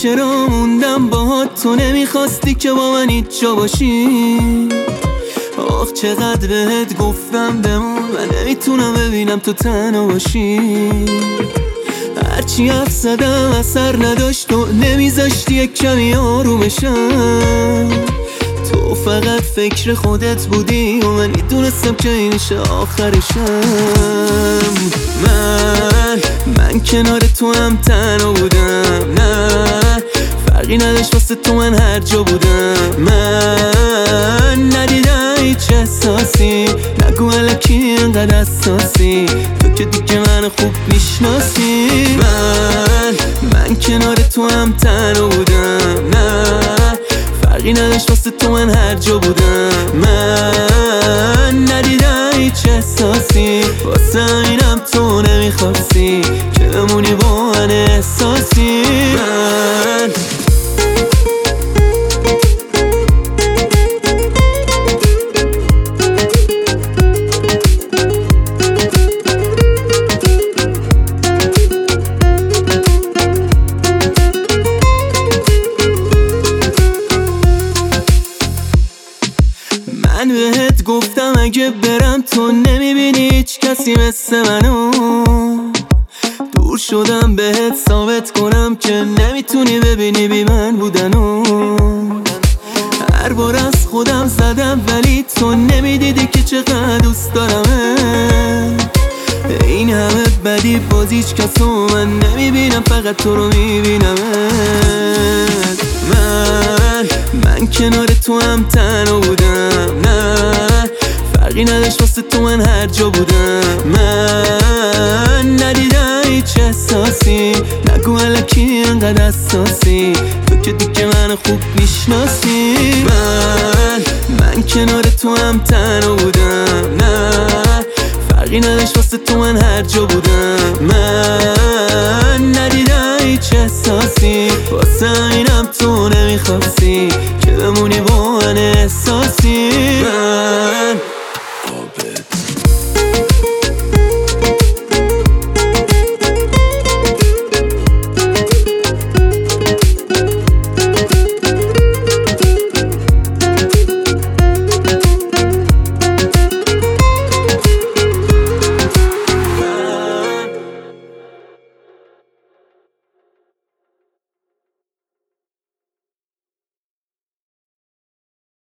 چرا موندم باهات، تو نمیخواستی که با من هیچ جا باشی. آخ چقدر بهت گفتم بمون، من نمیتونم ببینم تو تنها باشی. هرچی حرف زدم اثر نداشت، تو نمیذاشتی یک کمی آرومشم. تو فقط فکر خودت بودی و من میدونستم که این میشه آخرشم. من کنار تو هم تنها بودم، نه فرقی نداشت واسه تو من هر جا بودم. من ندیدم هیچ احساسی، نگو الکی اینقدر حساسی، تو که دیگه من خوب میشناسی. من کنار تو هم تنها بودم، نه فرقی نداشت واسه تو من هر جا بودم. من ندیدم هیچ احساسی، واسه اینم تو نمیخواستی که بمونی با من احساسی. من بهت گفتم اگه برم تو نمیبینی هیچ کسی مثل منو. دور شدم بهت ثابت کنم که نمیتونی ببینی بی من بودنو. هر بار از خودم زدم ولی تو نمیدیدی که چقدر دوست دارم. این همه بدی باز هیچ کسو من نمیبینم، فقط تو رو میبینم. من کنار تو هم تنها بودم، نه فرقی نداشت واسه تو من هر جا بودم. من ندیدم هیچ احساسی، نگو الکی اینقدر حساسی، تو که دیگه من خوب میشناسی. من کنار تو هم تنها بودم، نه فرقی نداشت واسه تو من هر جا بودم. من ندیدم هیچ احساسی، واسه اینم تو نمیخواستی که بمونی با من احساسی.